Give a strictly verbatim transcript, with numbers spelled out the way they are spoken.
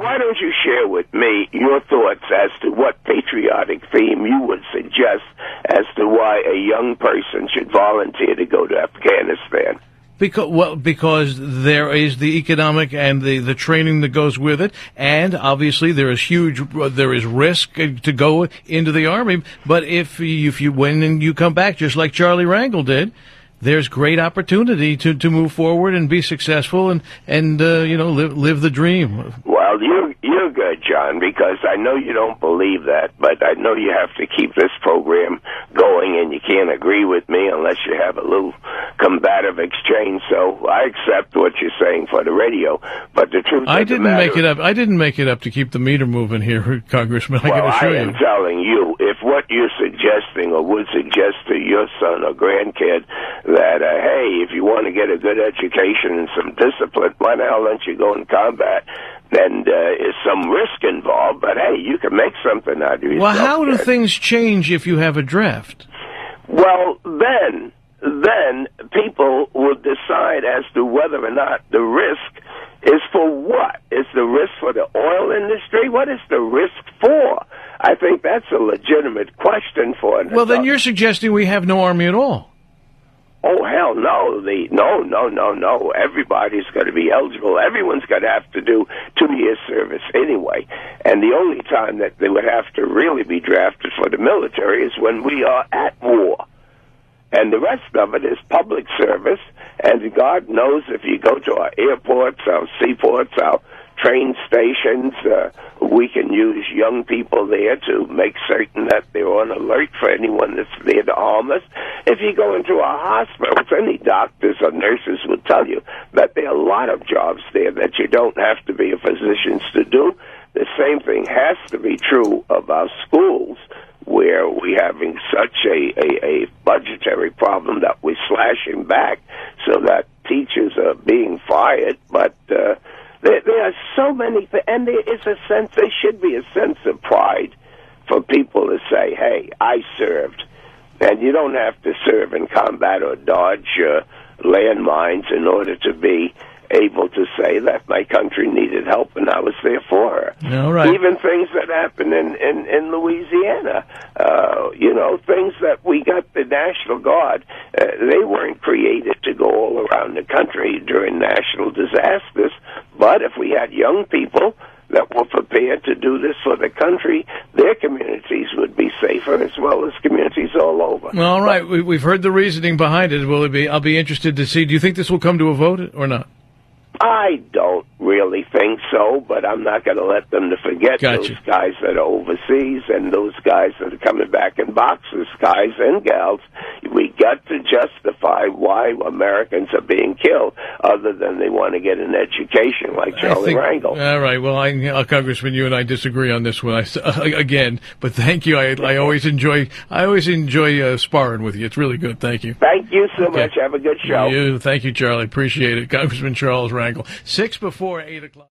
why don't you share with me your thoughts as to what patriotic theme you would suggest as to why a young person should volunteer to go to Afghanistan? Because, well, because there is the economic and the, the training that goes with it, and obviously there is huge, there is risk to go into the Army, but if you, if you win and you come back, just like Charlie Rangel did, there's great opportunity to, to move forward and be successful and, and uh, you know, live, live the dream. Well, you're, you're good, John, because I know you don't believe that, but I know you have to keep this program going, and you can't agree with me unless you have a little combative exchange. So I accept what you're saying for the radio, but the truth I of the didn't matter, make it up. I didn't make it up to keep the meter moving here, Congressman. I well, can assure I am you. telling you, if what you're suggesting or would suggest to your son or grandkid that, uh, hey, if you want to get a good education and some discipline, why the hell don't you go in combat? And uh, is some risk involved, but hey, you can make something out of yourself. Well, how do kid. things change if you have a draft? Well, then, then people will decide as to whether or not the risk is for what? Is the risk for the oil industry? What is the risk for? I think that's a legitimate question for an Well, then adult. you're suggesting we have no Army at all. Oh, hell no. The, no, no, no, no. Everybody's got to be eligible. Everyone's got to have to do two years service anyway. And the only time that they would have to really be drafted for the military is when we are at war. And the rest of it is public service. And God knows if you go to our airports, our seaports, our train stations, uh, we can use young people there to make certain that they're on alert for anyone that's there to harm us. If you go into our hospitals, any doctors or nurses will tell you that there are a lot of jobs there that you don't have to be a physician to do. The same thing has to be true of our schools, where we're having such a, a, a budgetary problem that we're slashing back so that teachers are being fired. But uh, there, there are so many things, and there is a sense, there should be a sense of pride for people to say, hey, I served. And you don't have to serve in combat or dodge uh, landmines in order to be able to say that my country needed help and I was there for her. All right. Even things that happened in, in, in Louisiana, uh, you know, things that we got the National Guard, uh, they weren't created to go all around the country during national disasters, but if we had young people that were prepared to do this for the country, their communities would be safer as well as communities all over. All right. We, we've heard the reasoning behind it. Will it be? I'll be interested to see. Do you think this will come to a vote or not? I don't really think so, but I'm not going to let them to forget Gotcha. those guys that are overseas and those guys that are coming back in boxes, guys and gals. We got to justify why Americans are being killed, other than they want to get an education like Charlie think, Rangel. All right. Well, I, uh, Congressman, you and I disagree on this one I, uh, again. But thank you. I, I always enjoy. I always enjoy uh, sparring with you. It's really good. Thank you. Thank you so Okay. much. Have a good show. You, thank you, Charlie. Appreciate it, Congressman Charles Rangel. Six before eight o'clock.